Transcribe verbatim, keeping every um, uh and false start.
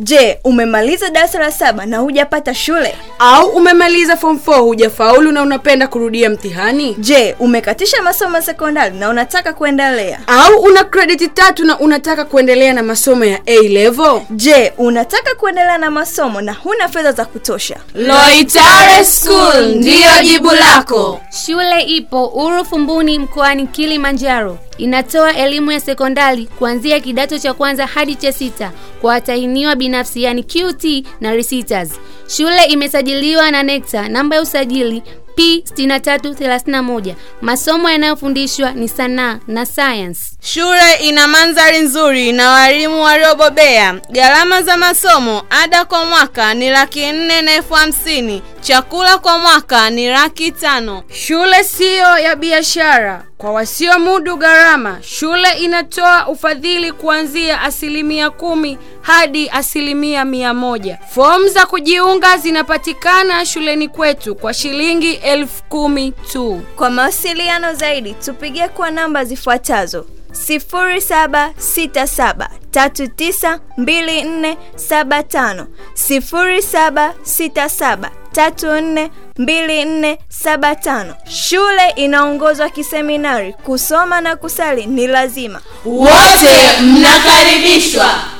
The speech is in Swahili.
Je, umemaliza darasa la saba na hujapata shule? Au umemaliza form four hujafaulu na unapenda kurudia mtihani? Je, umekatisha masomo sekondari na unataka kuendelea? Au una credit tatu na unataka kuendelea na masomo ya A level? Je, unataka kuendelea na masomo na huna fedha za kutosha? Loitare School ndio jibu lako. Shule ipo Urufumbuni mkoani Kilimanjaro. Inatoa elimu ya sekondari kuanzia kidato cha kwanza hadi cha sita kwa watahiniwa binafsi, yani Q T na reciters. Shule imesajiliwa na NECTA namba ya usajili P sita tatu thelathini na moja. Masomo yanayofundishwa ni sanaa na science. Shule ina mandhari nzuri na walimu waliobobea. Gharama za masomo, ada kwa mwaka ni laki nne na elfu hamsini. Chakula kwa mwaka ni laki tano. Shule sio ya biashara. Kwa wasiomudu gharama, shule inatoa ufadhili kuanzia asilimia kumi hadi asilimia mia moja. Fomu za kujiunga zinapatikana shuleni kwetu kwa shilingi elfu kumi tu. Kwa mawasiliano zaidi tupigie kwa namba zifuatazo: sifuri saba sita saba tatu tisa mbili nne saba tano, sifuri saba sita saba tatu nne mbili nne saba tano. Shule inaongozwa kiseminari. Kusoma na kusali ni lazima. Wote mnakaribishwa.